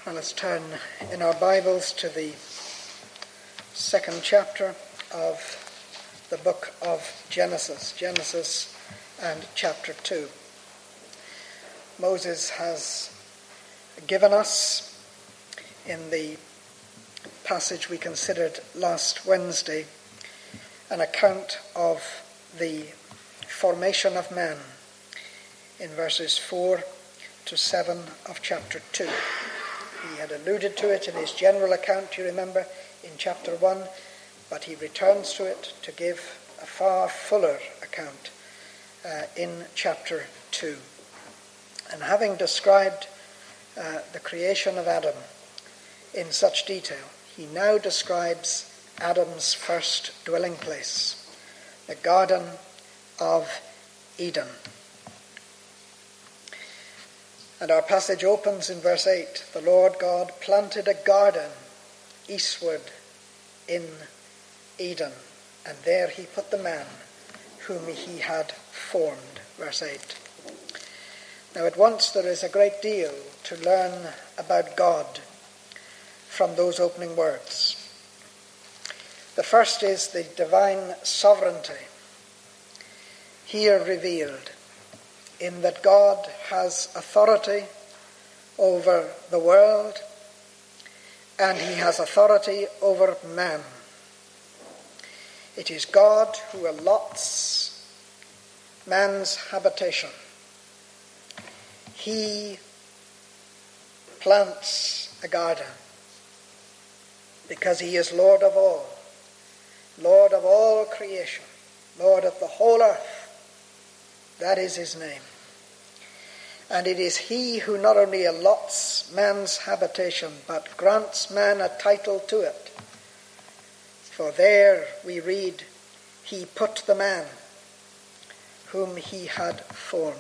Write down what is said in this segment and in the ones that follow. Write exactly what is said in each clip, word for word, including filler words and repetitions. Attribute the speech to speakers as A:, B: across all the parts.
A: And let's turn in our Bibles to the second chapter of the book of Genesis, Genesis and chapter two. Moses has given us, in the passage we considered last Wednesday, an account of the formation of man in verses four to seven of chapter two. He had alluded to it in his general account, you remember, in chapter one, but he returns to it to give a far fuller account uh, in chapter two. And having described uh, the creation of Adam in such detail, he now describes Adam's first dwelling place, the Garden of Eden. And our passage opens in verse eight. The Lord God planted a garden eastward in Eden, and there he put the man whom he had formed. Verse eight. Now at once there is a great deal to learn about God from those opening words. The first is the divine sovereignty here revealed, in that God has authority over the world and he has authority over man. It is God who allots man's habitation. He plants a garden because he is Lord of all, Lord of all creation, Lord of the whole earth. That is his name. And it is he who not only allots man's habitation, but grants man a title to it. For there we read, he put the man whom he had formed.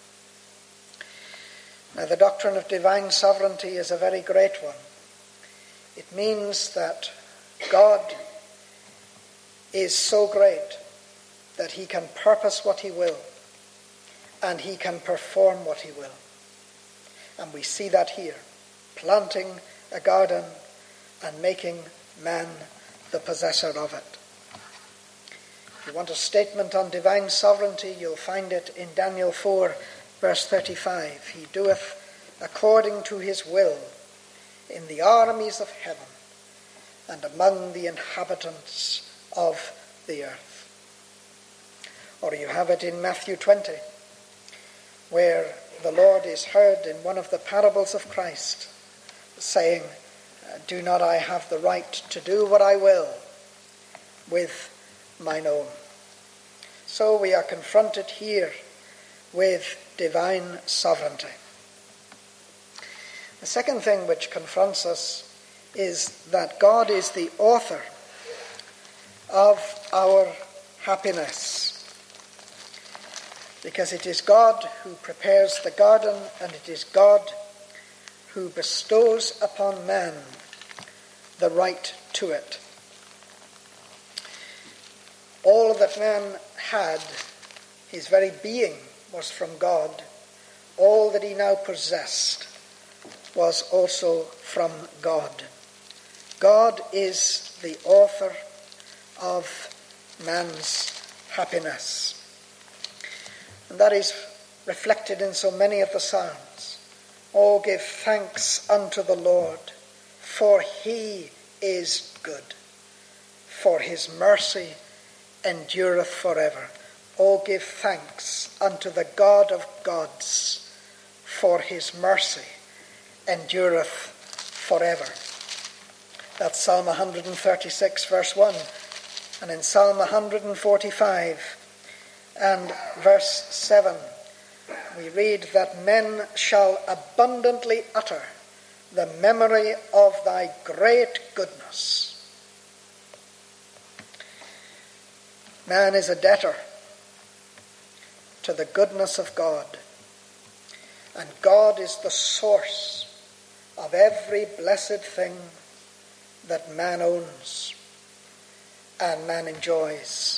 A: Now the doctrine of divine sovereignty is a very great one. It means that God is so great that he can purpose what he will, and he can perform what he will. And we see that here, planting a garden and making man the possessor of it. If you want a statement on divine sovereignty, you'll find it in Daniel four, verse thirty-five. He doeth according to his will in the armies of heaven and among the inhabitants of the earth. Or you have it in Matthew twenty, where the Lord is heard in one of the parables of Christ saying, do not I have the right to do what I will with mine own? So we are confronted here with divine sovereignty. The second thing which confronts us is that God is the author of our happiness. Because it is God who prepares the garden, and it is God who bestows upon man the right to it. All that man had, his very being, was from God. All that he now possessed was also from God. God is the author of man's happiness. And that is reflected in so many of the Psalms. Oh, give thanks unto the Lord, for he is good, for his mercy endureth forever. Oh, give thanks unto the God of gods, for his mercy endureth forever. That's Psalm one thirty-six, verse one. And in Psalm one forty-five and verse seven, we read that men shall abundantly utter the memory of thy great goodness. Man is a debtor to the goodness of God, and God is the source of every blessed thing that man owns and man enjoys.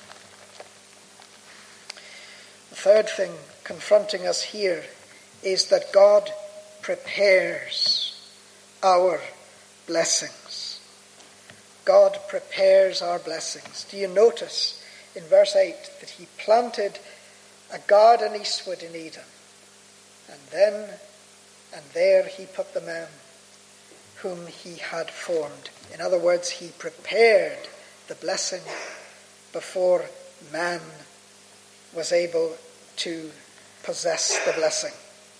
A: The third thing confronting us here is that God prepares our blessings. God prepares our blessings. Do you notice in verse eight that he planted a garden eastward in Eden, and then and there he put the man whom he had formed. In other words, he prepared the blessing before man was able to possess the blessing.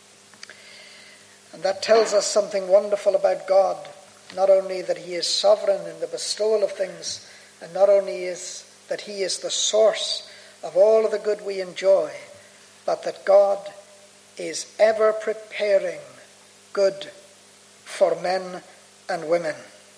A: And that tells us something wonderful about God. Not only that he is sovereign in the bestowal of things, and not only is that he is the source of all of the good we enjoy, but that God is ever preparing good for men and women.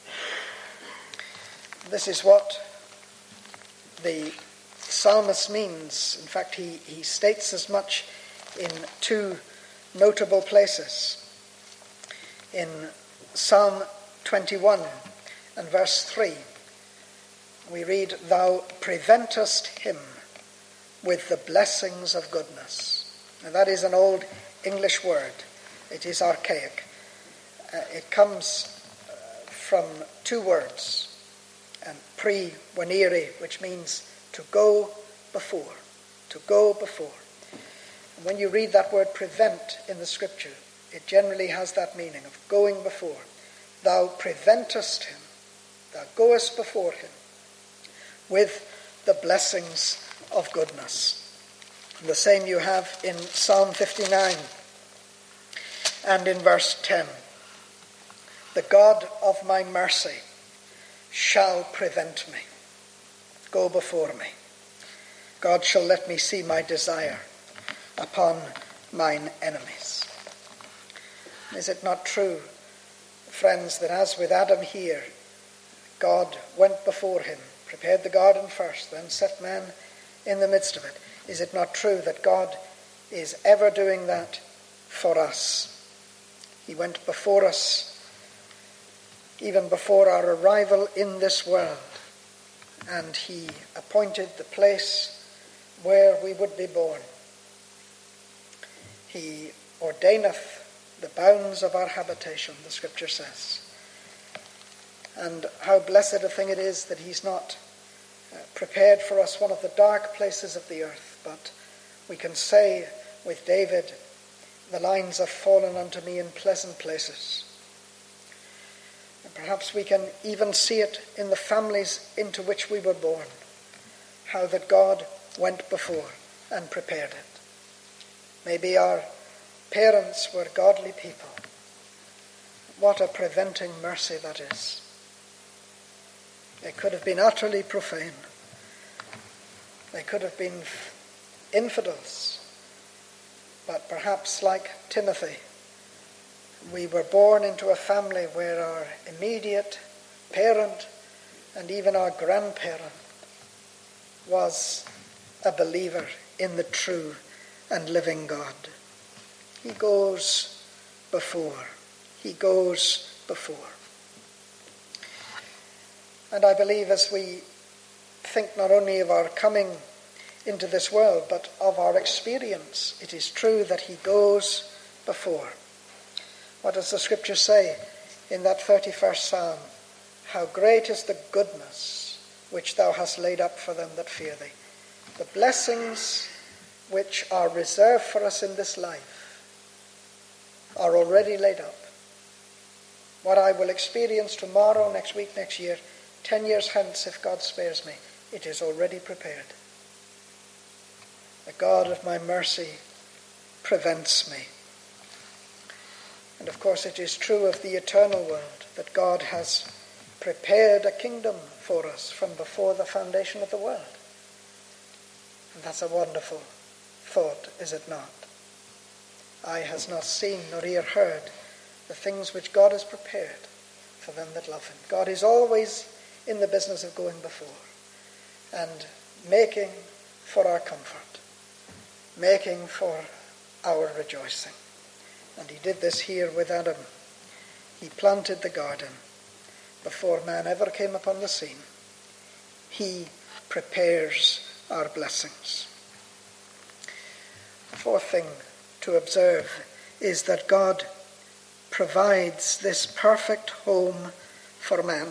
A: This is what the psalmist means. In fact, he, he states as much in two notable places. In Psalm twenty-one and verse three, we read, "Thou preventest him with the blessings of goodness." Now that is an old English word. It is archaic. Uh, it comes uh, from two words, and pre venire, which means to go before, to go before. And when you read that word prevent in the scripture, it generally has that meaning of going before. Thou preventest him, thou goest before him with the blessings of goodness. And the same you have in Psalm fifty-nine and in verse ten. The God of my mercy shall prevent me, go before me. God shall let me see my desire upon mine enemies. Is it not true, friends, that as with Adam here, God went before him, prepared the garden first, then set man in the midst of it? Is it not true that God is ever doing that for us? He went before us even before our arrival in this world, and he appointed the place where we would be born. He ordaineth the bounds of our habitation, the scripture says. And how blessed a thing it is that he's not uh, prepared for us one of the dark places of the earth, but we can say with David, the lines have fallen unto me in pleasant places. And perhaps we can even see it in the families into which we were born, how that God went before and prepared it. Maybe our parents were godly people. What a preventing mercy that is. They could have been utterly profane. They could have been infidels. But perhaps like Timothy, we were born into a family where our immediate parent and even our grandparent was a believer in the true and living God. He goes before. He goes before. And I believe as we think not only of our coming into this world, but of our experience, it is true that he goes before. What does the scripture say in that thirty-first Psalm? How great is the goodness which thou hast laid up for them that fear thee. The blessings which are reserved for us in this life are already laid up. What I will experience tomorrow, next week, next year, ten years hence, if God spares me, it is already prepared. The God of my mercy prevents me. And of course it is true of the eternal world that God has prepared a kingdom for us from before the foundation of the world. And that's a wonderful thought, is it not? Eye has not seen nor ear heard the things which God has prepared for them that love him. God is always in the business of going before and making for our comfort, making for our rejoicing. And he did this here with Adam. He planted the garden before man ever came upon the scene. He prepares our blessings. The fourth thing to observe is that God provides this perfect home for man.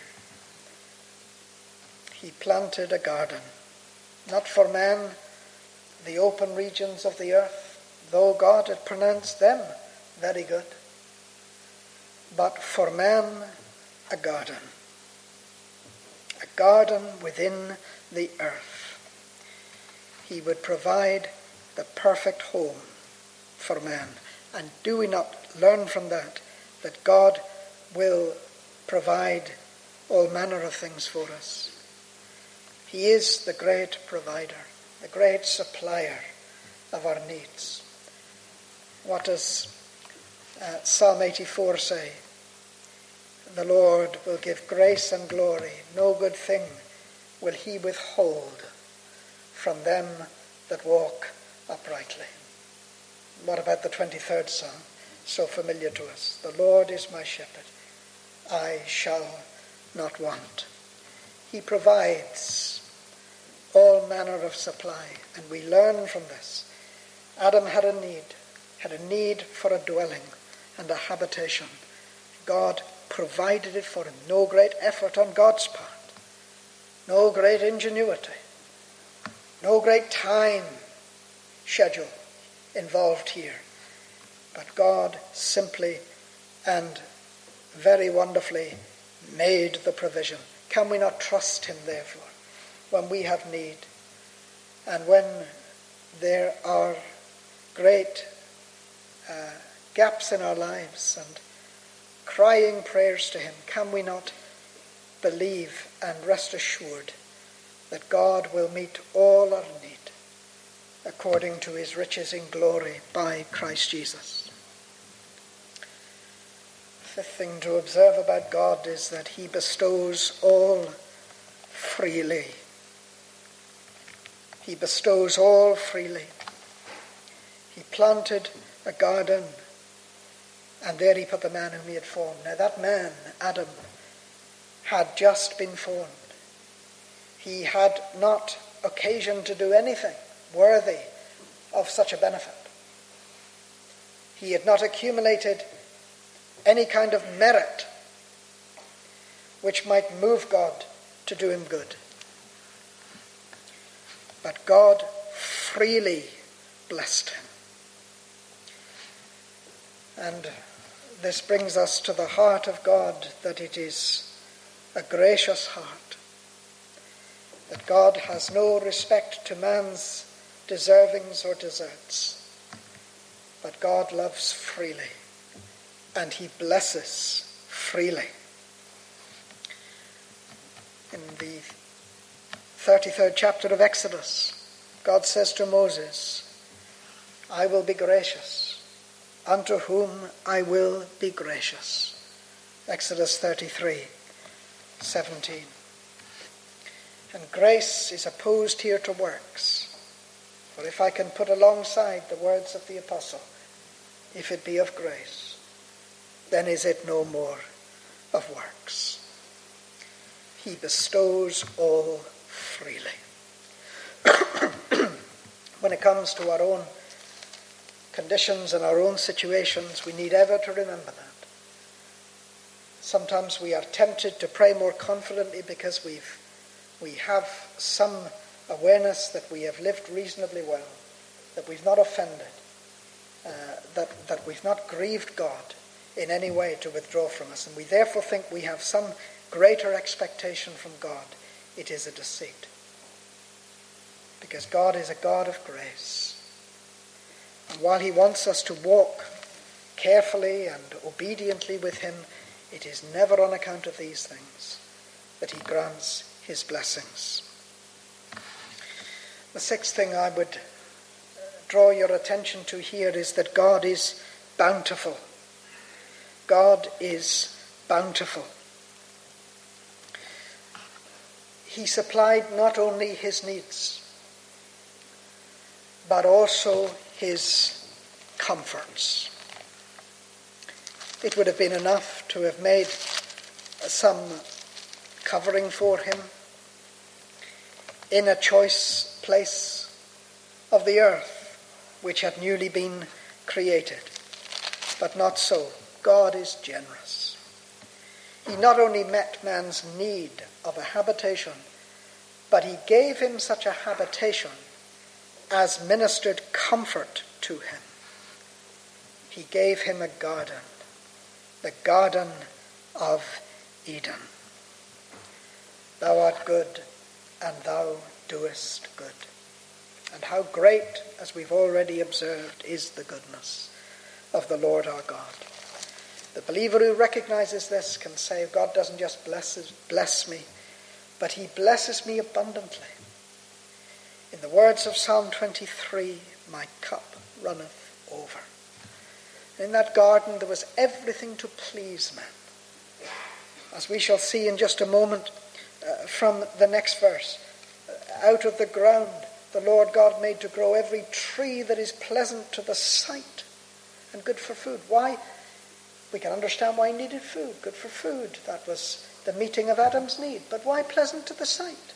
A: He planted a garden, not for man, the open regions of the earth, though God had pronounced them very good, but for man a garden, a garden within the earth. He would provide the perfect home for man. And do we not learn from that that God will provide all manner of things for us? He is the great provider, the great supplier of our needs. What does uh, Psalm eighty-four say? The Lord will give grace and glory. No good thing will he withhold from them that walk uprightly. What about the twenty-third Psalm, so familiar to us? The Lord is my shepherd, I shall not want. He provides all manner of supply, and we learn from this. Adam had a need, had a need for a dwelling and a habitation. God provided it for him. No great effort on God's part, no great ingenuity, no great time schedule involved here. But God simply and very wonderfully made the provision. Can we not trust him, therefore, when we have need and when there are great uh, gaps in our lives and crying prayers to him? Can we not believe and rest assured that God will meet all our need according to his riches in glory by Christ Jesus? The fifth thing to observe about God is that he bestows all freely. He bestows all freely. He planted a garden, and there he put the man whom he had formed. Now that man, Adam, had just been formed. He had not occasion to do anything worthy of such a benefit. He had not accumulated any kind of merit which might move God to do him good. But God freely blessed him. And this brings us to the heart of God, that it is a gracious heart, that God has no respect to man's deservings or deserts, but God loves freely, and he blesses freely. In the thirty-third chapter of Exodus, God says to Moses, I will be gracious, unto whom I will be gracious. Exodus thirty-three, seventeen. And grace is opposed here to works. For if I can put alongside the words of the apostle, if it be of grace, then is it no more of works. He bestows all freely. When it comes to our own conditions and our own situations, we need ever to remember that. Sometimes we are tempted to pray more confidently because we've we have some awareness that we have lived reasonably well, that we've not offended, uh, that, that we've not grieved God in any way to withdraw from us, and we therefore think we have some greater expectation from God. It is a deceit. Because God is a God of grace. And while he wants us to walk carefully and obediently with him, it is never on account of these things that he grants his blessings. The sixth thing I would draw your attention to here is that God is bountiful. God is bountiful. He supplied not only his needs, but also his comforts. It would have been enough to have made some covering for him in a choice place of the earth which had newly been created. But not so. God is generous. He not only met man's need of a habitation, but he gave him such a habitation as ministered comfort to him. He gave him a garden, the Garden of Eden. Thou art good, and thou doest good. And how great, as we've already observed, is the goodness of the Lord our God. The believer who recognizes this can say, God doesn't just bless, bless me, but he blesses me abundantly. In the words of Psalm twenty-three, my cup runneth over. In that garden there was everything to please man. As we shall see in just a moment uh, from the next verse, uh, out of the ground the Lord God made to grow every tree that is pleasant to the sight and good for food. Why? We can understand why he needed food, good for food. That was the meeting of Adam's need. But why pleasant to the sight?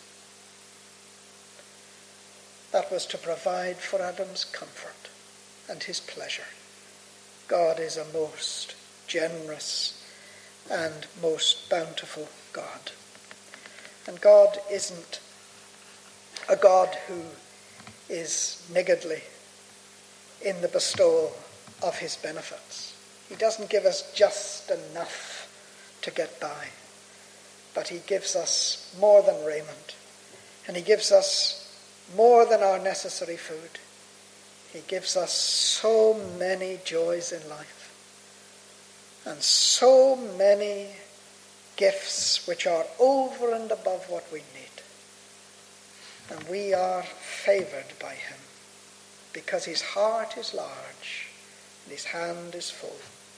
A: That was to provide for Adam's comfort and his pleasure. God is a most generous and most bountiful God. And God isn't a God who is niggardly in the bestowal of his benefits. He doesn't give us just enough to get by, but he gives us more than raiment, and he gives us more than our necessary food. He gives us so many joys in life, and so many gifts which are over and above what we need. And we are favored by him because his heart is large and his hand is full.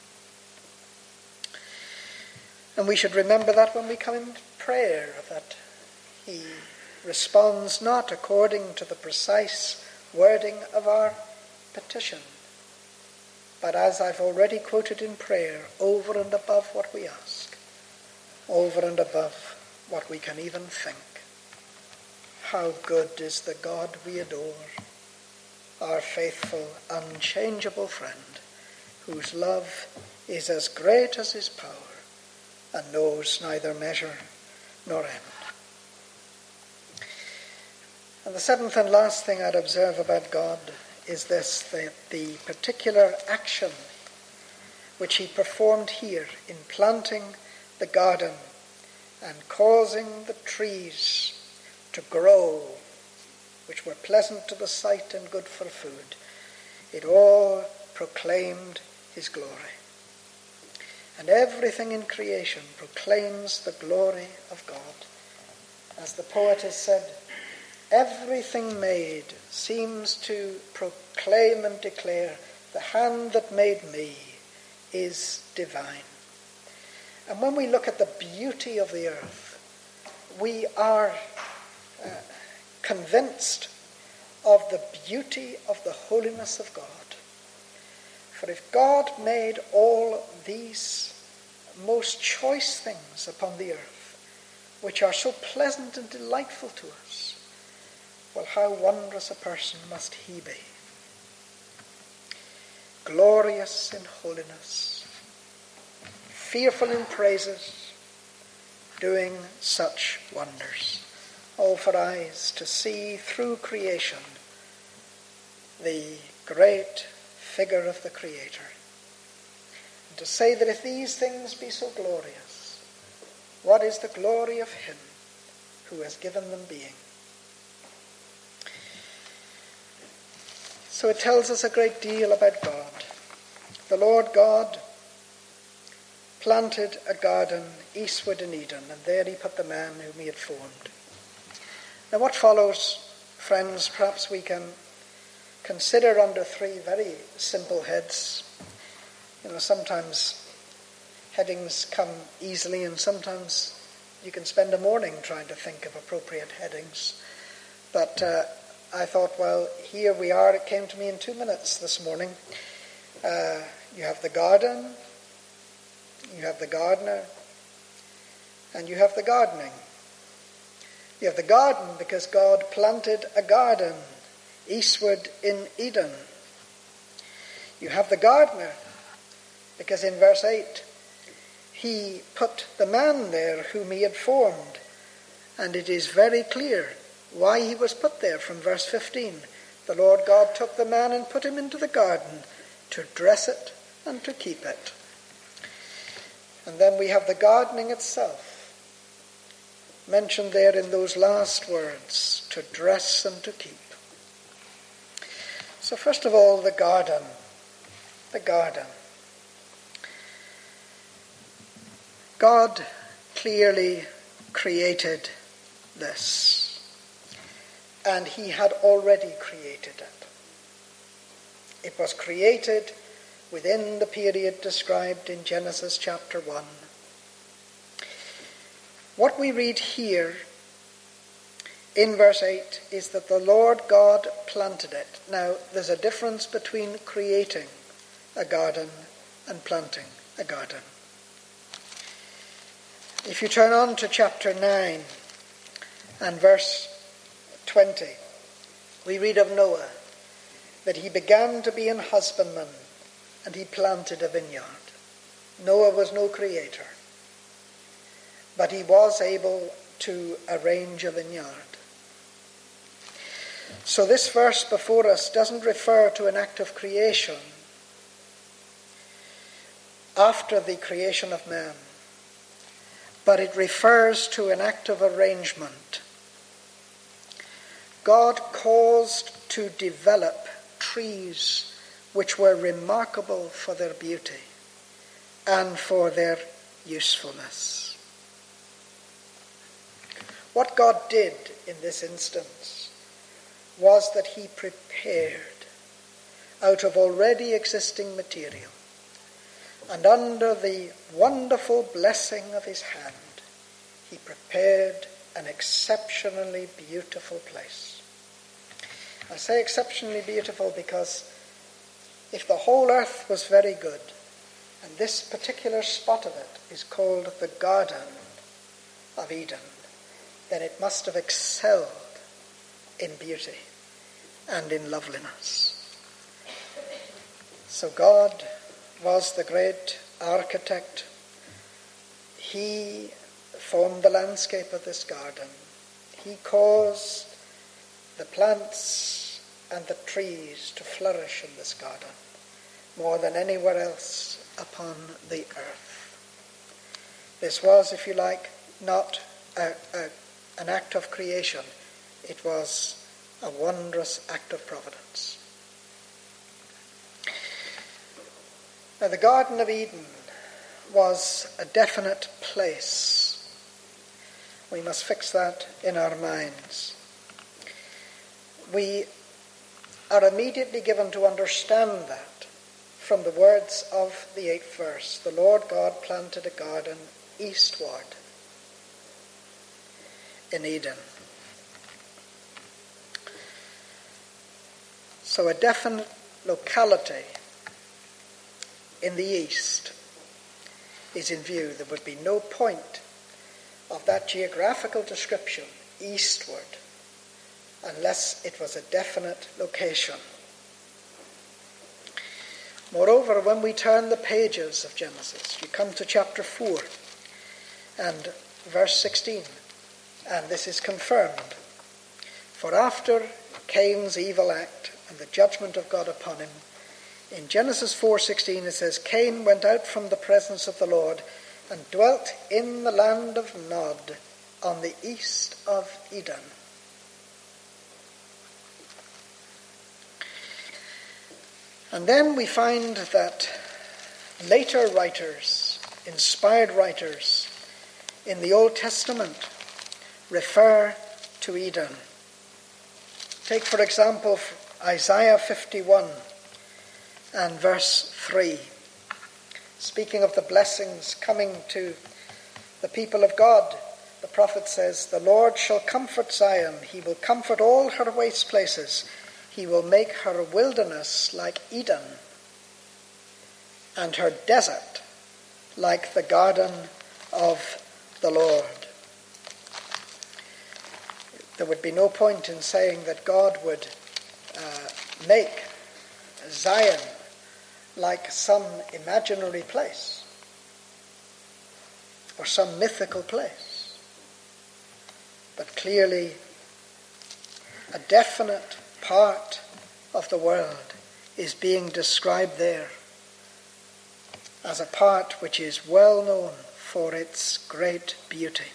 A: And we should remember that when we come in prayer, that he responds not according to the precise wording of our petition, but as I've already quoted in prayer, over and above what we ask, over and above what we can even think. How good is the God we adore, our faithful, unchangeable friend, whose love is as great as his power and knows neither measure nor end. And the seventh and last thing I'd observe about God is this, that the particular action which he performed here in planting the garden and causing the trees to grow, which were pleasant to the sight and good for food, it all proclaimed his glory. And everything in creation proclaims the glory of God. As the poet has said, everything made seems to proclaim and declare, the hand that made me is divine. And when we look at the beauty of the earth, we are uh, convinced of the beauty of the holiness of God. For if God made all these most choice things upon the earth, which are so pleasant and delightful to us, well, how wondrous a person must he be. Glorious in holiness, fearful in praises, doing such wonders. Oh, for eyes to see through creation the great figure of the Creator. And to say that if these things be so glorious, what is the glory of him who has given them being? So it tells us a great deal about God. The Lord God planted a garden eastward in Eden, and there he put the man whom he had formed. Now what follows, friends, perhaps we can consider under three very simple heads. You know, sometimes headings come easily, and sometimes you can spend a morning trying to think of appropriate headings. But uh, I thought, well, here we are. It came to me in two minutes this morning. Uh, you have the garden, you have the gardener, and you have the gardening. You have the garden because God planted a garden eastward in Eden. You have the gardener Because in verse eight, he put the man there whom he had formed. And it is very clear why he was put there from verse fifteen. The Lord God took the man and put him into the garden to dress it and to keep it. And then we have the gardening itself, mentioned there in those last words, to dress and to keep. So first of all, the garden. The garden. God clearly created this, and he had already created it. It was created within the period described in Genesis chapter one. What we read here in verse eight is that the Lord God planted it. Now, there's a difference between creating a garden and planting a garden. If you turn on to chapter nine and verse twenty, we read of Noah, that he began to be an husbandman and he planted a vineyard. Noah was no creator, but he was able to arrange a vineyard. So this verse before us doesn't refer to an act of creation after the creation of man, but it refers to an act of arrangement. God caused to develop trees which were remarkable for their beauty and for their usefulness. What God did in this instance was that he prepared out of already existing material, and under the wonderful blessing of his hand, he prepared an exceptionally beautiful place. I say exceptionally beautiful because if the whole earth was very good, and this particular spot of it is called the Garden of Eden, then it must have excelled in beauty and in loveliness. So God was the great architect. He formed the landscape of this garden. He caused the plants and the trees to flourish in this garden more than anywhere else upon the earth. This was, if you like, not a, a, an act of creation. It was a wondrous act of providence. Now, the Garden of Eden was a definite place. We must fix that in our minds. We are immediately given to understand that from the words of the eighth verse. The Lord God planted a garden eastward in Eden. So a definite locality in the east is in view. There would be no point of that geographical description eastward unless it was a definite location. Moreover, when we turn the pages of Genesis, you come to chapter four and verse sixteen, and this is confirmed. For after Cain's evil act and the judgment of God upon him, in Genesis four sixteen it says, Cain went out from the presence of the Lord and dwelt in the land of Nod on the east of Eden. And then we find that later writers, inspired writers in the Old Testament, refer to Eden. Take, for example, Isaiah fifty-one and verse three. Speaking of the blessings coming to the people of God, the prophet says, The Lord shall comfort Zion. He will comfort all her waste places. He will make her wilderness like Eden, and her desert like the garden of the Lord. There would be no point in saying that God would uh, make Zion like some imaginary place or some mythical place, but clearly a definite part of the world is being described there as a part which is well known for its great beauty.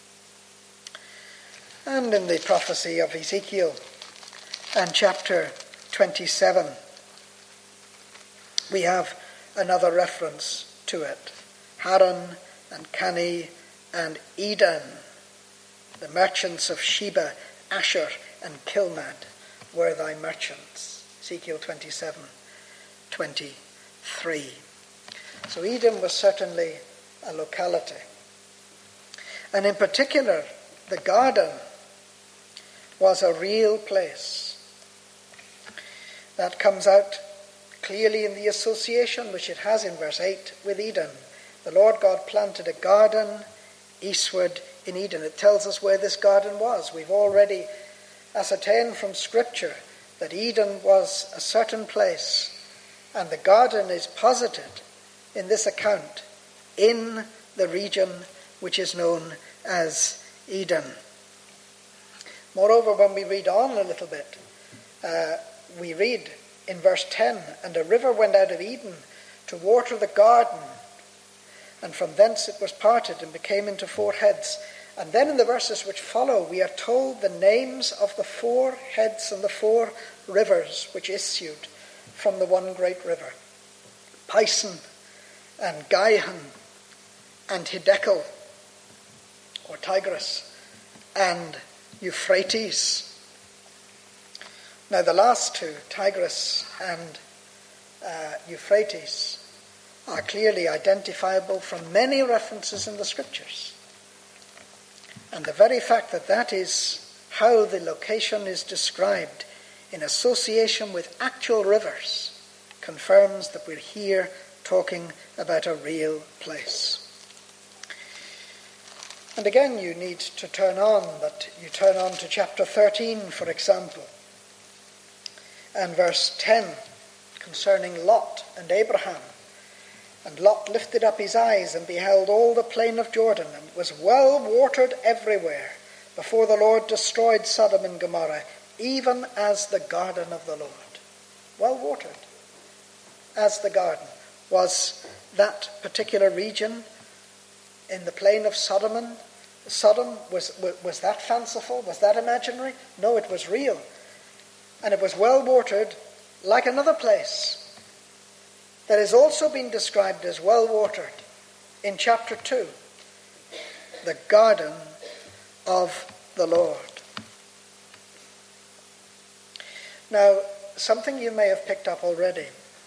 A: And in the prophecy of Ezekiel and chapter twenty-seven, we have another reference to it. Haran and Cani and Eden, the merchants of Sheba, Asher and Kilmad were thy merchants. Ezekiel twenty-seven, twenty-three. So Eden was certainly a locality. And in particular, the garden was a real place. That comes out clearly in the association which it has in verse eight with Eden. The Lord God planted a garden eastward in Eden. It tells us where this garden was. We've already ascertained from Scripture that Eden was a certain place, and the garden is posited in this account in the region which is known as Eden. Moreover, when we read on a little bit, uh, we read in verse ten, and a river went out of Eden to water the garden, and from thence it was parted and became into four heads. And then in the verses which follow, we are told the names of the four heads and the four rivers which issued from the one great river: Pison and Gihon and Hiddekel, or Tigris, and Euphrates. Now the last two, Tigris and uh, Euphrates, are clearly identifiable from many references in the Scriptures. And the very fact that that is how the location is described in association with actual rivers confirms that we're here talking about a real place. And again, you need to turn on, but you turn on to chapter thirteen, for example, and verse ten, concerning Lot and Abraham. And Lot lifted up his eyes and beheld all the plain of Jordan, and it was well watered everywhere, before the Lord destroyed Sodom and Gomorrah, even as the garden of the Lord. Well watered, as the garden. Was that particular region in the plain of Sodom, Sodom, was, was that fanciful? Was that imaginary? No, it was real. And it was well watered like another place that has also been described as well watered in chapter two, the garden of the Lord. Now, something you may have picked up already.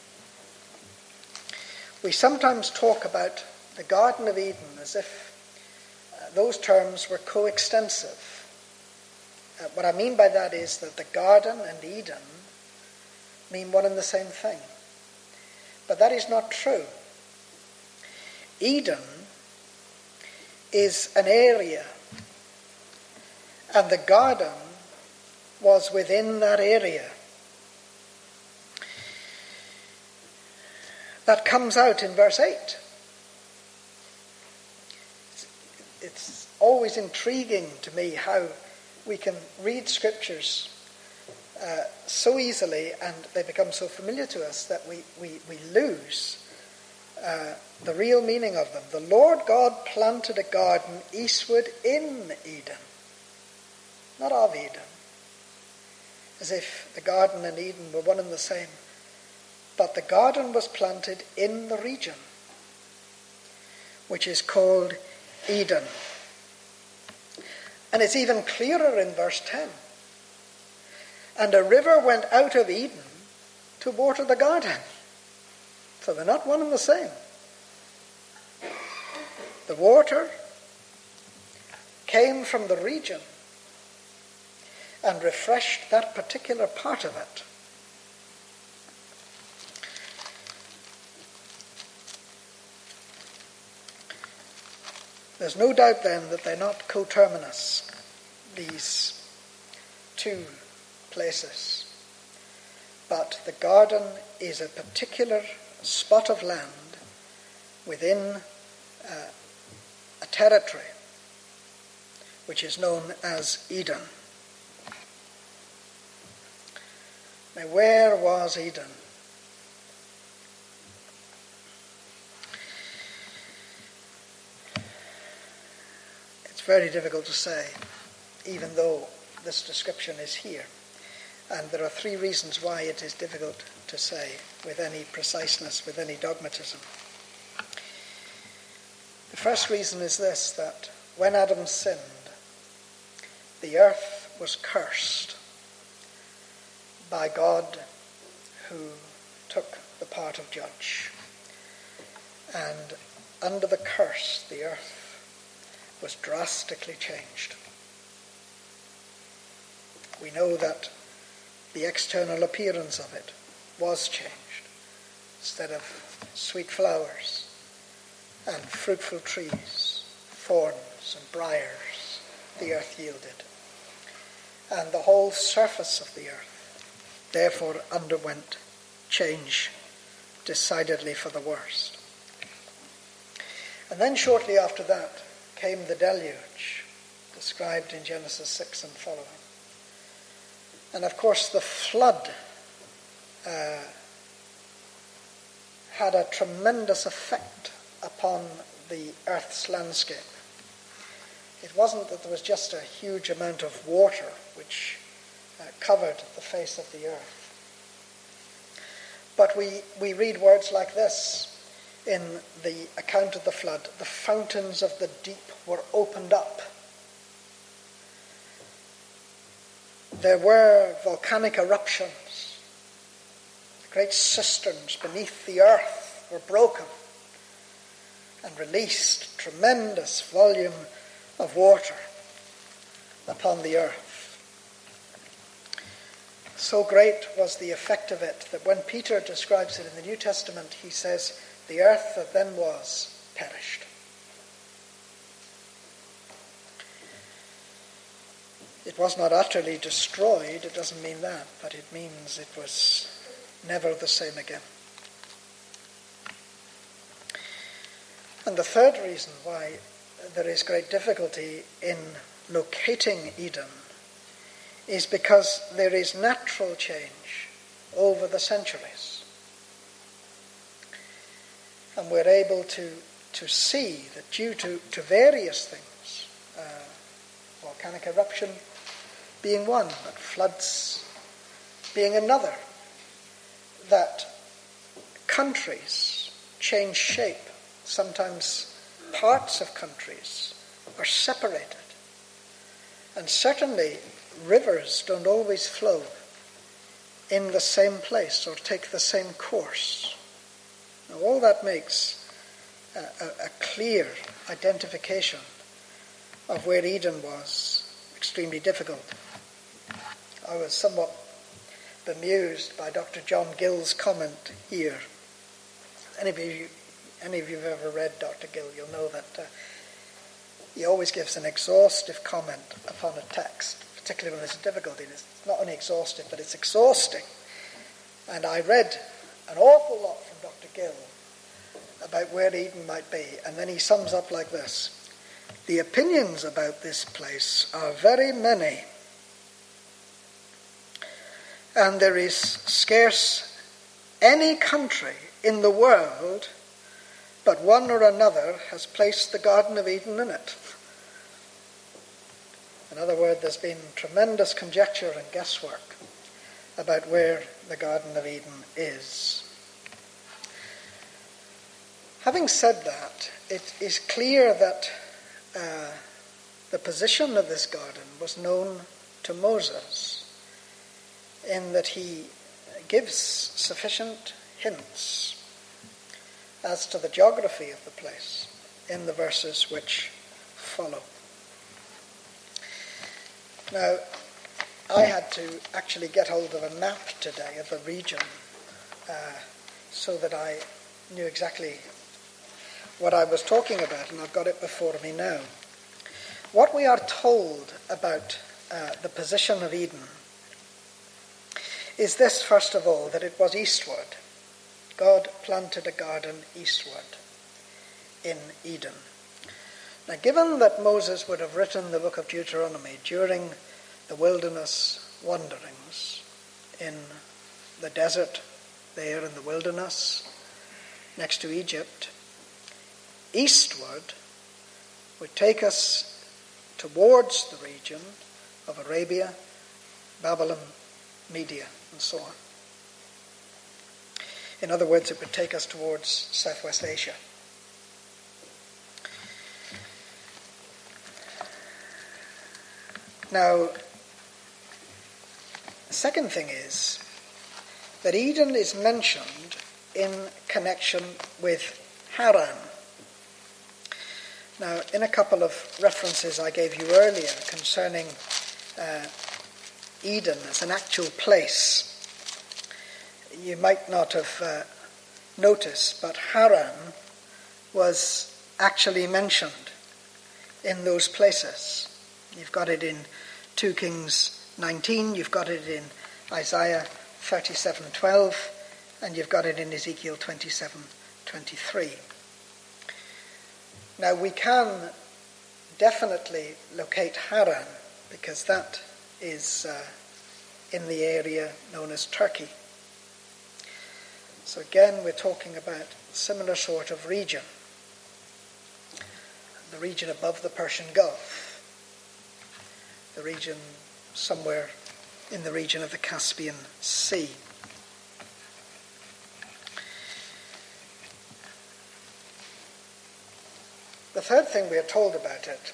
A: We sometimes talk about the Garden of Eden as if uh, those terms were coextensive. Uh, what I mean by that is that the garden and Eden mean one and the same thing. But that is not true. Eden is an area, and the garden was within that area. That comes out in verse eight. It's always intriguing to me how we can read scriptures uh, so easily, and they become so familiar to us that we, we, we lose uh, the real meaning of them. The Lord God planted a garden eastward in Eden, not of Eden, as if the garden and Eden were one and the same. But the garden was planted in the region, which is called Eden. And it's even clearer in verse ten. And a river went out of Eden to water the garden. So they're not one and the same. The water came from the region and refreshed that particular part of it. There's no doubt then that they're not coterminous, these two places. But the garden is a particular spot of land within uh, a territory which is known as Eden. Now, where was Eden? It's very difficult to say, even though this description is here. And there are three reasons why it is difficult to say with any preciseness, with any dogmatism. The first reason is this, that when Adam sinned, the earth was cursed by God, who took the part of judge. And under the curse, the earth was drastically changed. We know that the external appearance of it was changed. Instead of sweet flowers and fruitful trees, thorns and briars, the earth yielded. And the whole surface of the earth therefore underwent change, decidedly for the worst. And then shortly after that came the deluge, described in Genesis six and following. And of course the flood uh, had a tremendous effect upon the earth's landscape. It wasn't that there was just a huge amount of water which uh, covered the face of the earth. But we, we read words like this in the account of the flood. The fountains of the deep were opened up. There were volcanic eruptions. The great cisterns beneath the earth were broken and released tremendous volume of water upon the earth. So great was the effect of it that when Peter describes it in the New Testament, he says, the earth that then was perished. It was not utterly destroyed, it doesn't mean that, but it means it was never the same again. And the third reason why there is great difficulty in locating Eden is because there is natural change over the centuries. And we're able to, to see that due to, to various things, uh, volcanic eruption being one, but floods being another, that countries change shape. Sometimes parts of countries are separated. And certainly rivers don't always flow in the same place or take the same course. Now all that makes a, a, a clear identification of where Eden was extremely difficult. I was somewhat bemused by Doctor John Gill's comment here. Any of you, any of you have ever read Doctor Gill, you'll know that uh, he always gives an exhaustive comment upon a text, particularly when there's a difficulty. It's not only exhaustive, but it's exhausting. And I read an awful lot from Doctor Gill about where Eden might be, and then he sums up like this. The opinions about this place are very many, and there is scarce any country in the world but one or another has placed the Garden of Eden in it. In other words, there's been tremendous conjecture and guesswork about where the Garden of Eden is. Having said that, it is clear that uh, the position of this garden was known to Moses, in that he gives sufficient hints as to the geography of the place in the verses which follow. Now, I had to actually get hold of a map today of the region uh, so that I knew exactly what I was talking about, and I've got it before me now. What we are told about uh, the position of Eden is this, first of all, that it was eastward. God planted a garden eastward in Eden. Now, given that Moses would have written the book of Deuteronomy during the wilderness wanderings in the desert there in the wilderness next to Egypt, eastward would take us towards the region of Arabia, Babylon, Media, and so on. In other words, it would take us towards Southwest Asia. Now, the second thing is that Eden is mentioned in connection with Haran. Now, in a couple of references I gave you earlier concerning uh, Eden as an actual place, you might not have uh, noticed, but Haran was actually mentioned in those places. You've got it in two Kings nineteen, you've got it in Isaiah thirty-seven twelve, and you've got it in Ezekiel twenty-seven twenty-three. Now, we can definitely locate Haran because that is uh, in the area known as Turkey. So again, we're talking about a similar sort of region, the region above the Persian Gulf, the region somewhere in the region of the Caspian Sea. The third thing we are told about it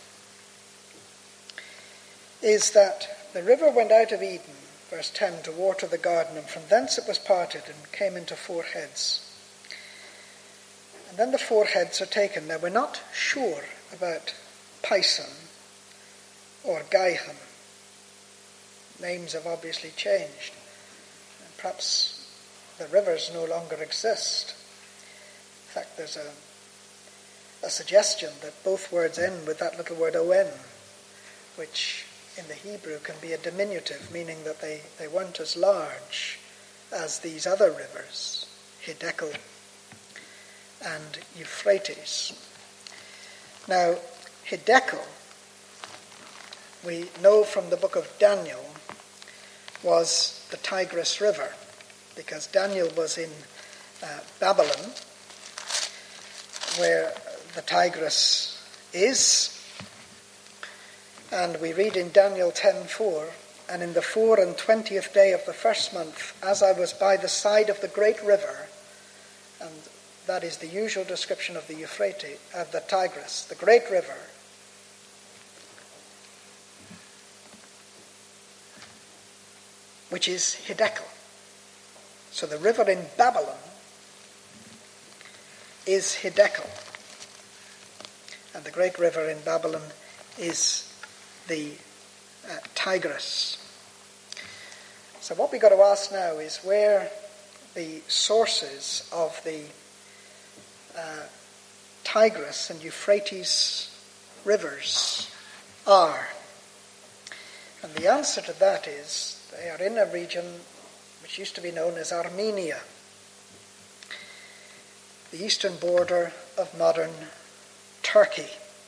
A: is that the river went out of Eden, verse ten, to water the garden, and from thence it was parted and came into four heads. And then the four heads are taken. Now, we're not sure about Pison or Gihon. Names have obviously changed. And perhaps the rivers no longer exist. In fact, there's a, a suggestion that both words end with that little word on, which in the Hebrew can be a diminutive, meaning that they, they weren't as large as these other rivers, Hiddekel and Euphrates. Now, Hiddekel, we know from the book of Daniel, was the Tigris River, because Daniel was in uh, Babylon, where the Tigris is. And we read in Daniel ten four, and in the four and twentieth day of the first month, as I was by the side of the great river, and that is the usual description of the Euphrates, of the Tigris, the great river, which is Hiddekel. So the river in Babylon is Hiddekel. And the great river in Babylon is the uh, Tigris. So what we've got to ask now is where the sources of the uh, Tigris and Euphrates rivers are. And the answer to that is they are in a region which used to be known as Armenia, the eastern border of modern Turkey.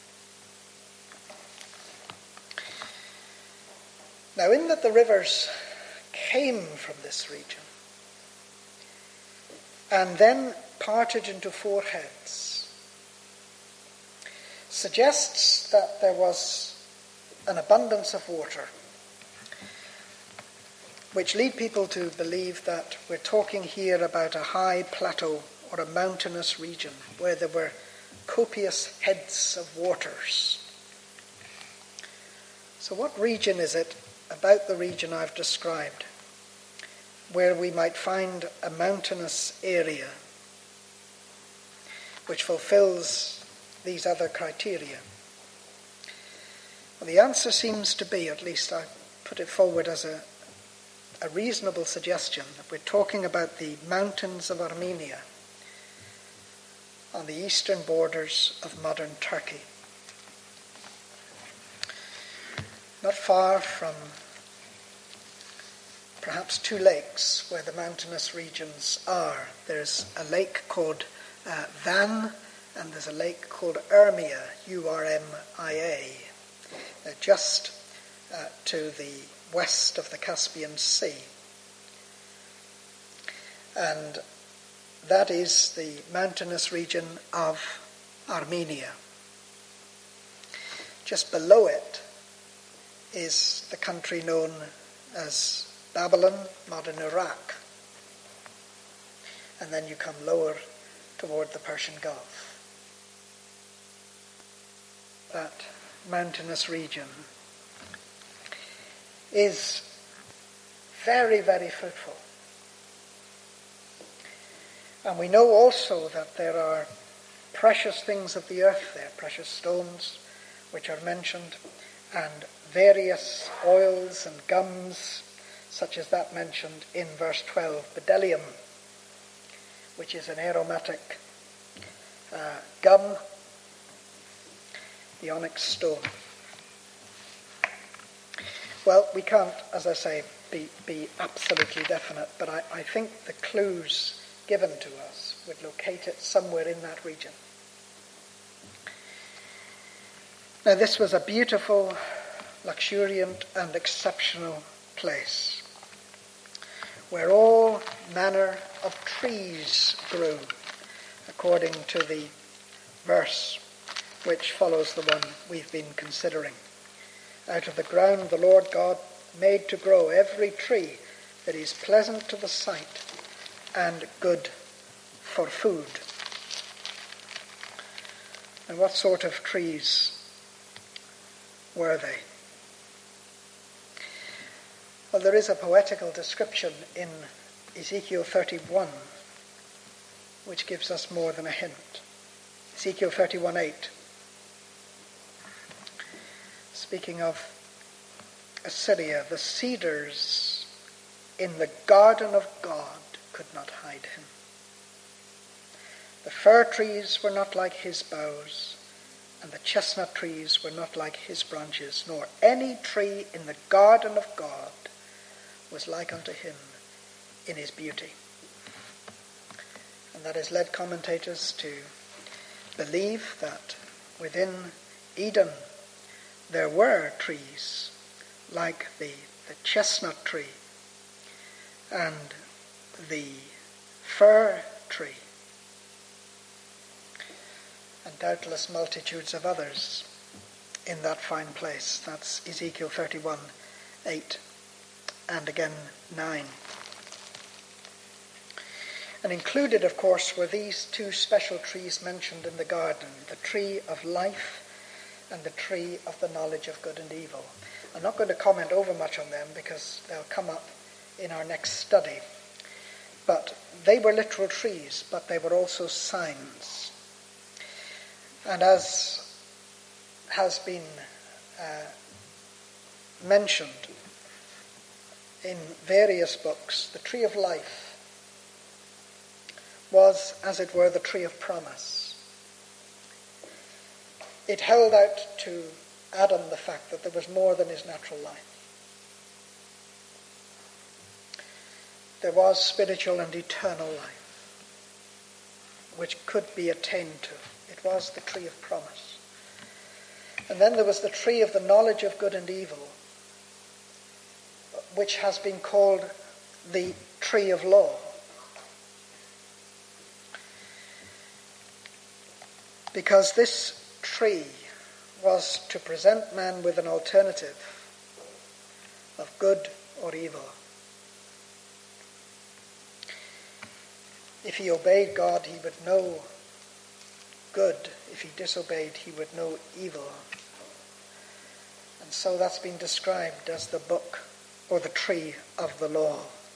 A: Now, in that the rivers came from this region and then parted into four heads, suggests that there was an abundance of water, which lead people to believe that we're talking here about a high plateau or a mountainous region where there were copious heads of waters. So what region is it about the region I've described where we might find a mountainous area which fulfills these other criteria? Well, the answer seems to be, at least I put it forward as a, a reasonable suggestion, that we're talking about the mountains of Armenia on the eastern borders of modern Turkey. Not far from perhaps two lakes where the mountainous regions are. There's a lake called uh, Van, and there's a lake called Urmia, U R M I A, uh, just uh, to the west of the Caspian Sea. And that is the mountainous region of Armenia. Just below it is the country known as Babylon, modern Iraq. And then you come lower toward the Persian Gulf. That mountainous region is very, very fruitful. And we know also that there are precious things of the earth there, precious stones which are mentioned, and various oils and gums, such as that mentioned in verse twelve, bdellium, which is an aromatic uh, gum, the onyx stone. Well, we can't, as I say, be, be absolutely definite, but I, I think the clues given to us would locate it somewhere in that region. Now, this was a beautiful, luxuriant and exceptional place where all manner of trees grew, according to the verse which follows the one we've been considering. Out of the ground the Lord God made to grow every tree that is pleasant to the sight and good for food. And what sort of trees were they? Well, there is a poetical description in Ezekiel thirty-one which gives us more than a hint. Ezekiel thirty-one eight. Speaking of Assyria, the cedars in the garden of God could not hide him. The fir trees were not like his boughs, and the chestnut trees were not like his branches, nor any tree in the garden of God was like unto him in his beauty. And that has led commentators to believe that within Eden there were trees like the, the chestnut tree and the fir tree, and doubtless multitudes of others in that fine place. That's Ezekiel thirty-one eight and again nine. And included, of course, were these two special trees mentioned in the garden, the tree of life and the tree of the knowledge of good and evil. I'm not going to comment over much on them because they'll come up in our next study. But they were literal trees, but they were also signs. And as has been uh, mentioned in various books, the tree of life was, as it were, the tree of promise. It held out to Adam the fact that there was more than his natural life. There was spiritual and eternal life, which could be attained to. It was the tree of promise. And then there was the tree of the knowledge of good and evil, which has been called the tree of law. Because this tree was to present man with an alternative of good or evil. If he obeyed God, he would know good. If he disobeyed, he would know evil. And so that's been described as the book or the tree of the law.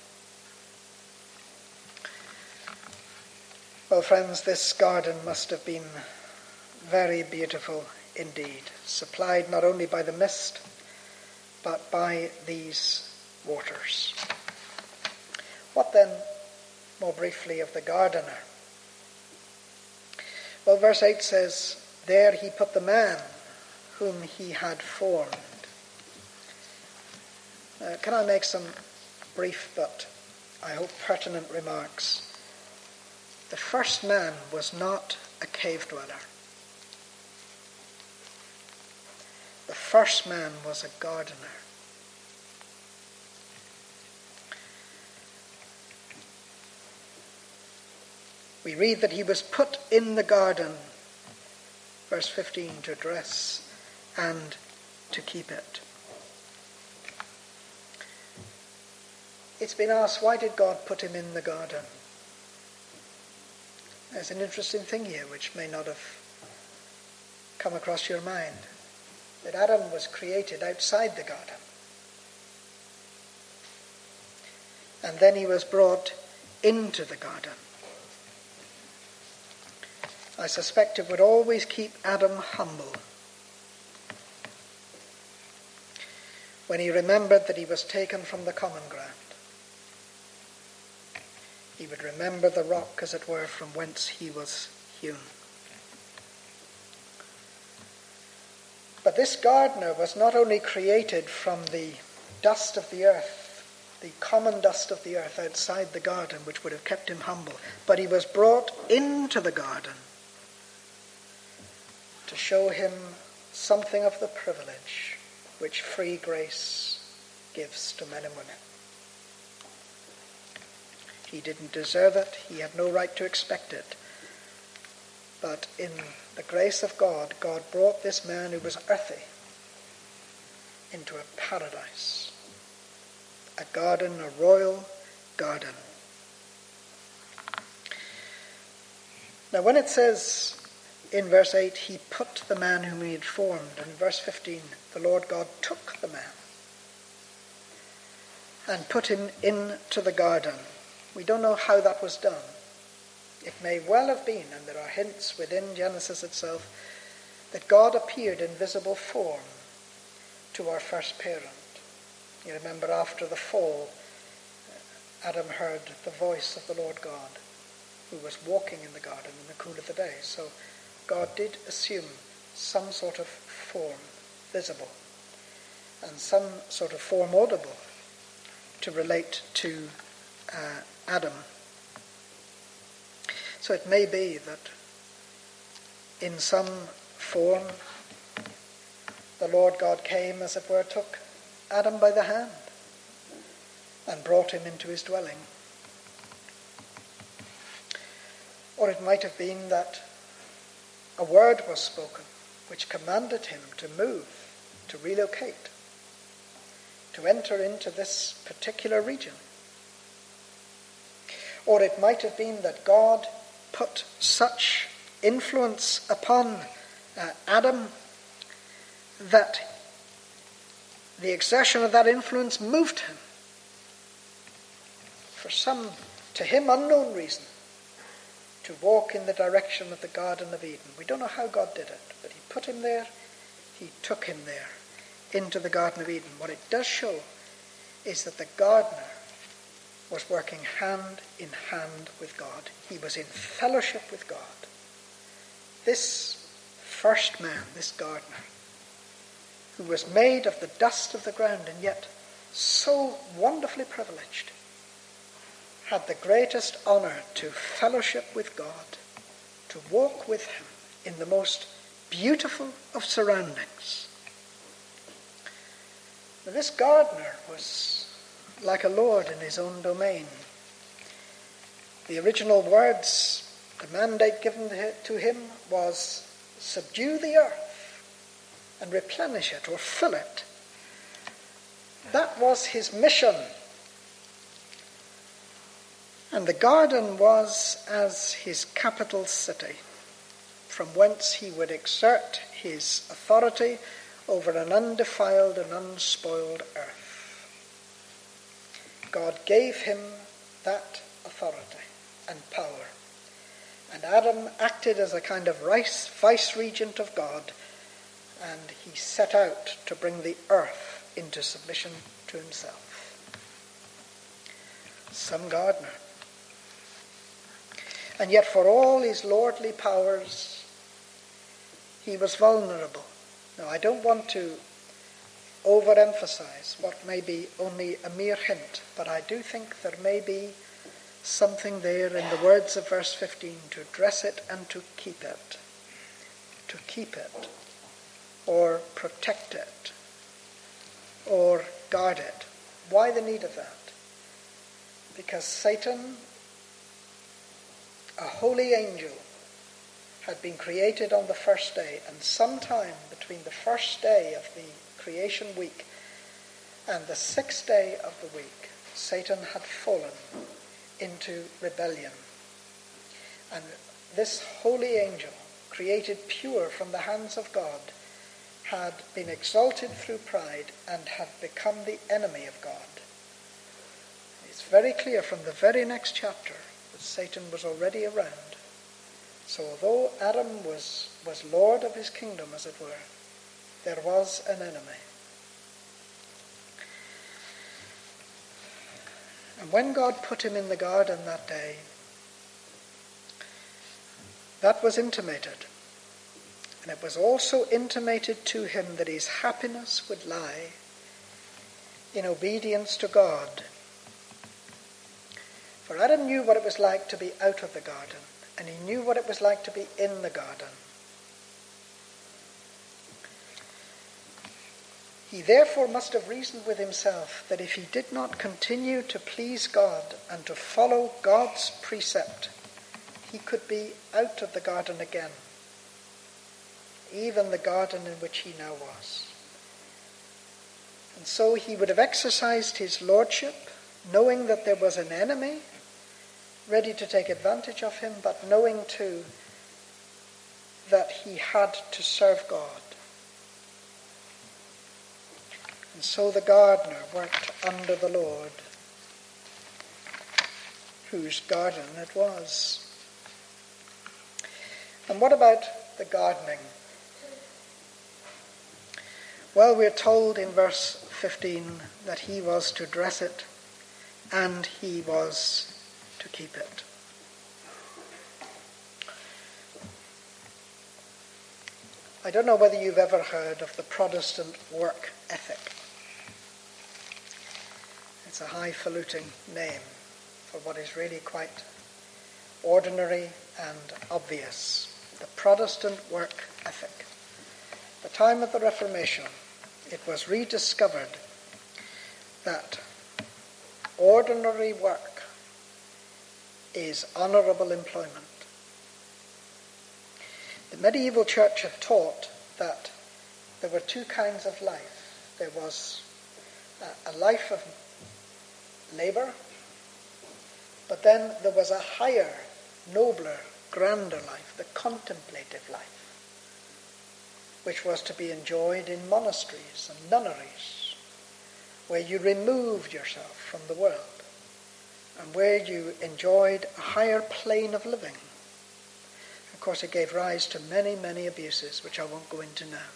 A: Well, friends, this garden must have been very beautiful indeed, supplied not only by the mist, but by these waters. What then, more briefly, of the gardener? Well, verse eight says, there he put the man whom he had formed. Uh, can I make some brief but I hope pertinent remarks. The first man was not a cave dweller. The first man was a gardener. We read that he was put in the garden, verse fifteen, to dress and to keep it. It's been asked, why did God put him in the garden? There's an interesting thing here which may not have come across your mind. That Adam was created outside the garden. And then he was brought into the garden. I suspect it would always keep Adam humble. When he remembered that he was taken from the common ground, he would remember the rock, as it were, from whence he was hewn. But this gardener was not only created from the dust of the earth, the common dust of the earth outside the garden, which would have kept him humble, but he was brought into the garden to show him something of the privilege which free grace gives to men and women. He didn't deserve it. He had no right to expect it. But in the grace of God, God brought this man who was earthy into a paradise, a garden, a royal garden. Now when it says in verse eight, he put the man whom he had formed, and in verse fifteen, the Lord God took the man and put him into the garden. We don't know how that was done. It may well have been, and there are hints within Genesis itself, that God appeared in visible form to our first parent. You remember after the fall, Adam heard the voice of the Lord God, who was walking in the garden in the cool of the day. So God did assume some sort of form, visible, and some sort of form audible to relate to uh, Adam. So it may be that in some form the Lord God came, as it were, took Adam by the hand and brought him into his dwelling. Or it might have been that a word was spoken which commanded him to move, to relocate, to enter into this particular region. Or it might have been that God put such influence upon uh, Adam that the exertion of that influence moved him, for some to him unknown reason, to walk in the direction of the Garden of Eden. We don't know how God did it, but he put him there, he took him there, into the Garden of Eden. What it does show is that the gardener was working hand in hand with God. He was in fellowship with God. This first man, this gardener, who was made of the dust of the ground and yet so wonderfully privileged, had the greatest honor to fellowship with God, to walk with him in the most beautiful of surroundings. Now, this gardener was like a lord in his own domain. The original words, the mandate given to him was, subdue the earth and replenish it or fill it. That was his mission. And the garden was as his capital city, from whence he would exert his authority over an undefiled and unspoiled earth. God gave him that authority and power. And Adam acted as a kind of vice-regent of God, and he set out to bring the earth into submission to himself. Some gardener. And yet for all his lordly powers, he was vulnerable. Now, I don't want to overemphasize what may be only a mere hint, but I do think there may be something there in the words of verse fifteen, to dress it and to keep it, to keep it, or protect it, or guard it. Why the need of that? Because Satan, a holy angel, had been created on the first day, and sometime between the first day of the creation week and the sixth day of the week, Satan had fallen into rebellion. And this holy angel, created pure from the hands of God, had been exalted through pride and had become the enemy of God. It's very clear from the very next chapter that Satan was already around. So although Adam was, was Lord of his kingdom, as it were, there was an enemy. And when God put him in the garden that day, that was intimated. And it was also intimated to him that his happiness would lie in obedience to God. For Adam knew what it was like to be out of the garden, and he knew what it was like to be in the garden. He therefore must have reasoned with himself that if he did not continue to please God and to follow God's precept, he could be out of the garden again, even the garden in which he now was. And so he would have exercised his lordship, knowing that there was an enemy ready to take advantage of him, but knowing too that he had to serve God. And so the gardener worked under the Lord, whose garden it was. And what about the gardening? Well, we're told in verse fifteen that he was to dress it and he was to keep it. I don't know whether you've ever heard of the Protestant work ethic. It's a highfalutin name for what is really quite ordinary and obvious. The Protestant work ethic. At the time of the Reformation, it was rediscovered that ordinary work is honourable employment. The medieval church had taught that there were two kinds of life. There was a, a life of labour, but then there was a higher, nobler, grander life, the contemplative life, which was to be enjoyed in monasteries and nunneries, where you removed yourself from the world and where you enjoyed a higher plane of living. Of course, it gave rise to many, many abuses, which I won't go into now.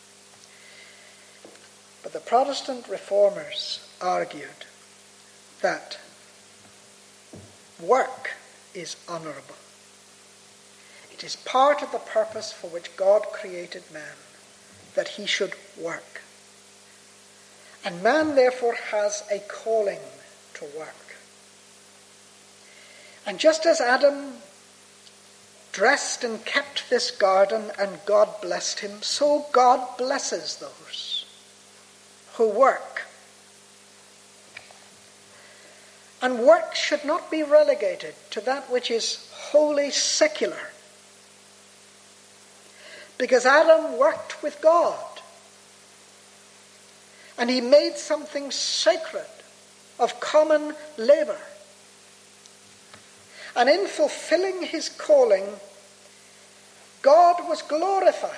A: But the Protestant reformers argued that work is honourable. It is part of the purpose for which God created man, that he should work. And man, therefore, has a calling to work. And just as Adam dressed and kept this garden and God blessed him, so God blesses those who work. And work should not be relegated to that which is wholly secular. Because Adam worked with God. And he made something sacred of common labour. And in fulfilling his calling, God was glorified.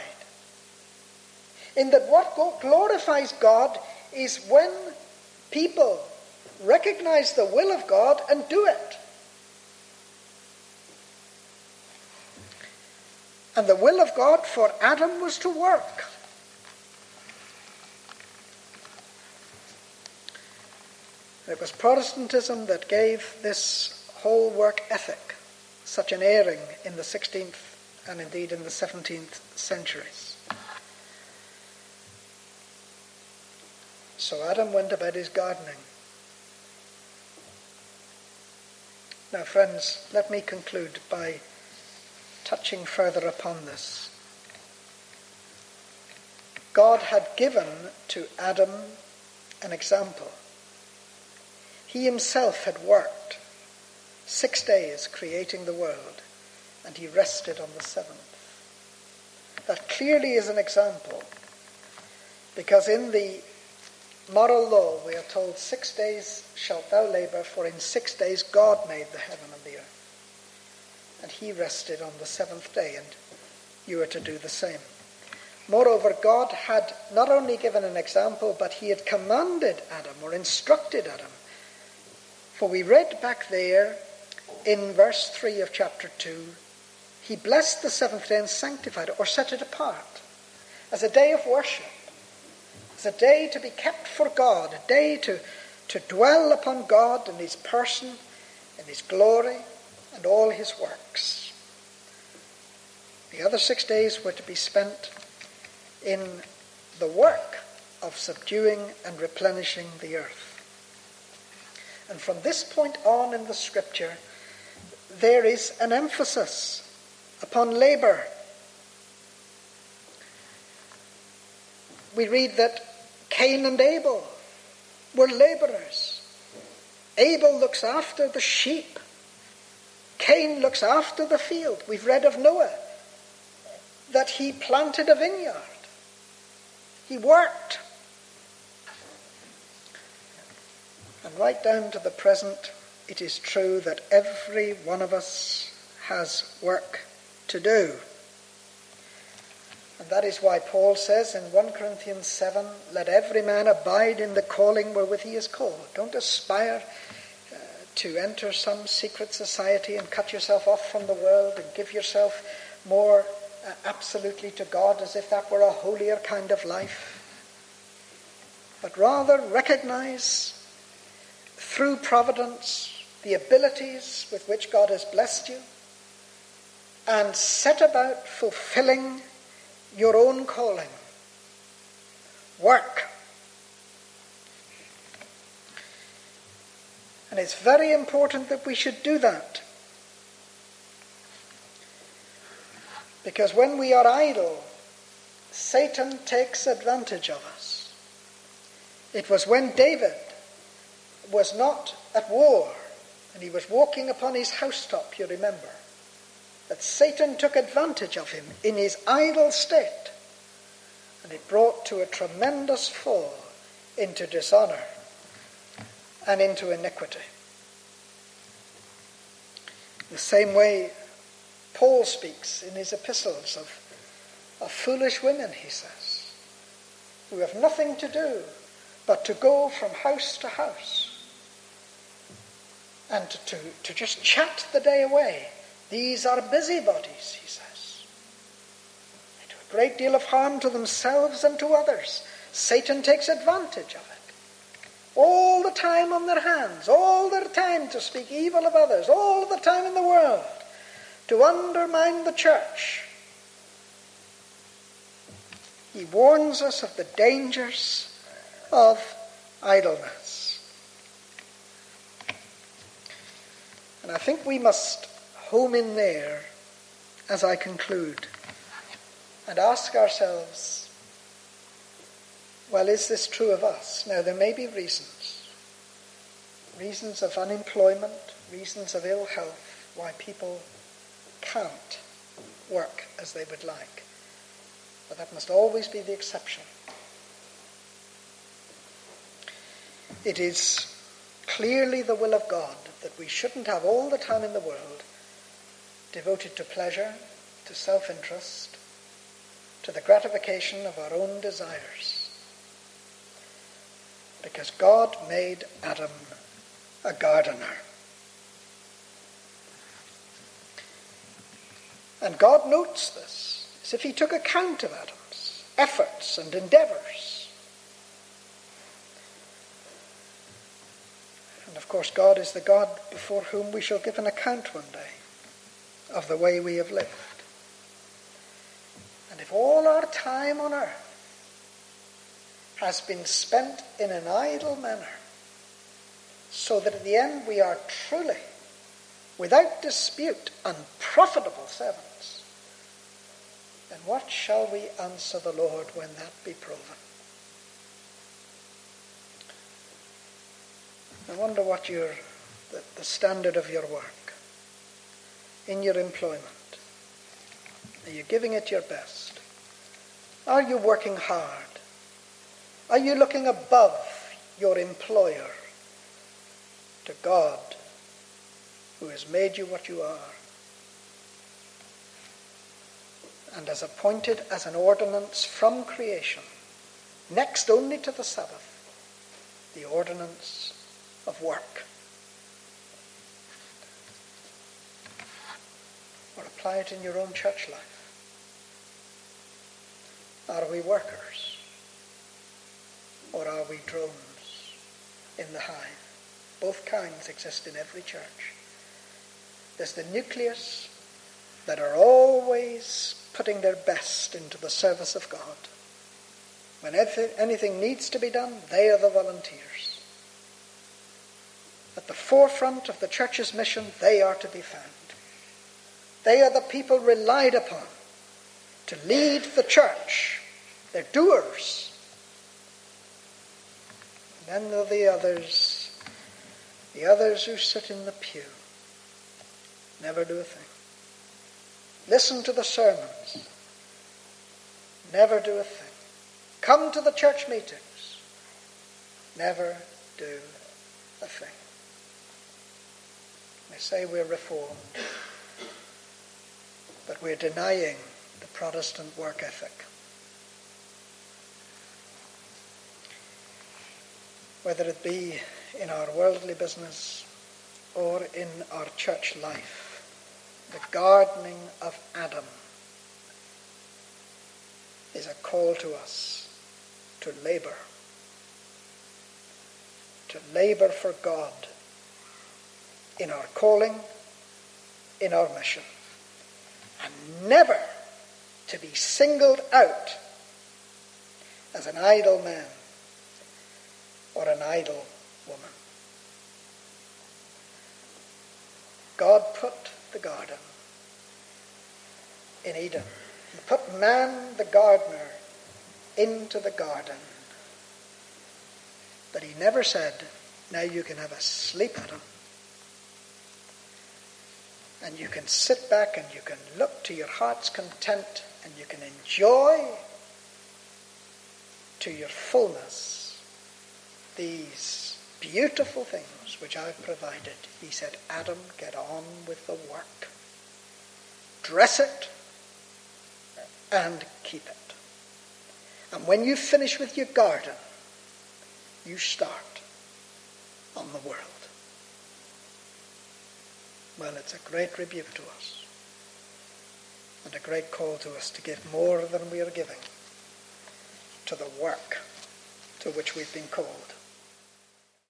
A: In that what glorifies God is when people recognize the will of God and do it. And the will of God for Adam was to work. It was Protestantism that gave this whole work ethic such an airing in the sixteenth and indeed in the seventeenth centuries. So Adam went about his gardening. Now, friends, let me conclude by touching further upon this. God had given to Adam an example. He himself had worked six days creating the world, and he rested on the seventh. That clearly is an example, because in the moral law we are told, six days shalt thou labour, for in six days God made the heaven and the earth. And he rested on the seventh day, and you are to do the same. Moreover, God had not only given an example, but he had commanded Adam, or instructed Adam. For we read back there in verse three of chapter two, he blessed the seventh day and sanctified it, or set it apart, as a day of worship, as a day to be kept for God, a day to, to dwell upon God in his person, in his glory, and all his works. The other six days were to be spent in the work of subduing and replenishing the earth. And from this point on in the scripture, there is an emphasis upon labour. We read that Cain and Abel were labourers. Abel looks after the sheep. Cain looks after the field. We've read of Noah, that he planted a vineyard. He worked. And right down to the present, it is true that every one of us has work to do. And that is why Paul says in First Corinthians seven, let every man abide in the calling wherewith he is called. Don't aspire uh, to enter some secret society and cut yourself off from the world and give yourself more uh, absolutely to God as if that were a holier kind of life. But rather recognize through providence the abilities with which God has blessed you, and set about fulfilling your own calling. Work. And it's very important that we should do that. Because when we are idle, Satan takes advantage of us. It was when David was not at war and he was walking upon his housetop, you remember, that Satan took advantage of him in his idle state, and it brought to a tremendous fall into dishonour and into iniquity. The same way Paul speaks in his epistles of, of foolish women, he says, who have nothing to do but to go from house to house and to, to, to just chat the day away. These are busybodies, he says. They do a great deal of harm to themselves and to others. Satan takes advantage of it. All the time on their hands, all their time to speak evil of others, all the time in the world to undermine the church. He warns us of the dangers of idleness. And I think we must home in there as I conclude and ask ourselves, well, is this true of us? Now, there may be reasons. Reasons of unemployment, reasons of ill health, why people can't work as they would like. But that must always be the exception. It is clearly the will of God that we shouldn't have all the time in the world devoted to pleasure, to self-interest, to the gratification of our own desires. Because God made Adam a gardener. And God notes this, as if he took account of Adam's efforts and endeavours. And of course, God is the God before whom we shall give an account one day of the way we have lived. And if all our time on earth has been spent in an idle manner, so that at the end we are truly, without dispute, unprofitable servants, then what shall we answer the Lord when that be proven? I wonder what your the, the standard of your work, in your employment. Are you giving it your best? Are you working hard? Are you looking above your employer to God, who has made you what you are, and has appointed as an ordinance from creation, next only to the Sabbath, the ordinance of work? Or apply it in your own church life. Are we workers? Or are we drones in the hive? Both kinds exist in every church. There's the nucleus that are always putting their best into the service of God. When anything needs to be done, they are the volunteers. At the forefront of the church's mission, they are to be found. They are the people relied upon to lead the church. They're doers. And then there are the others, the others who sit in the pew, never do a thing. Listen to the sermons, never do a thing. Come to the church meetings, never do a thing. They say we're reformed, but we're denying the Protestant work ethic. Whether it be in our worldly business or in our church life, the gardening of Adam is a call to us to labor, to labor for God in our calling, in our mission, and never to be singled out as an idle man or an idle woman. God put the garden in Eden. He put man, the gardener, into the garden. But he never said, now you can have a sleep at him. And you can sit back and you can look to your heart's content and you can enjoy to your fullness these beautiful things which I've provided. He said, Adam, get on with the work. Dress it and keep it. And when you finish with your garden, you start on the world. Well, it's a great rebuke to us and a great call to us to give more than we are giving to the work to which we've been called.